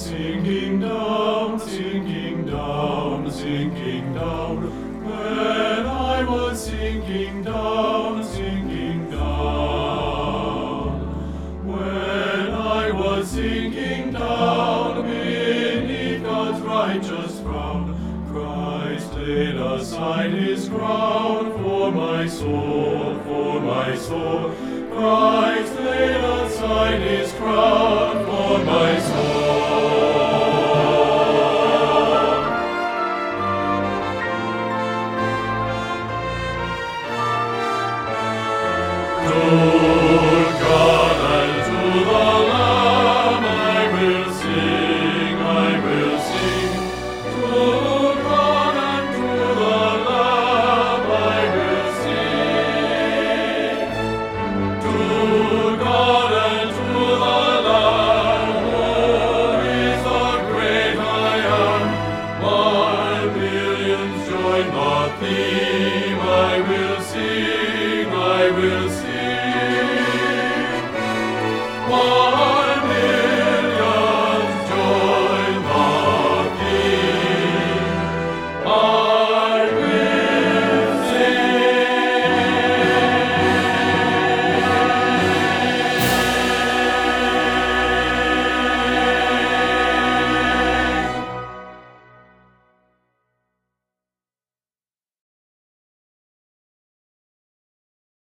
sinking down, sinking down, sinking down. When I was sinking down, sinking down. When I was sinking down beneath God's righteous frown, Christ laid aside his crown for my soul, for my soul. Christ laid aside his crown for my soul.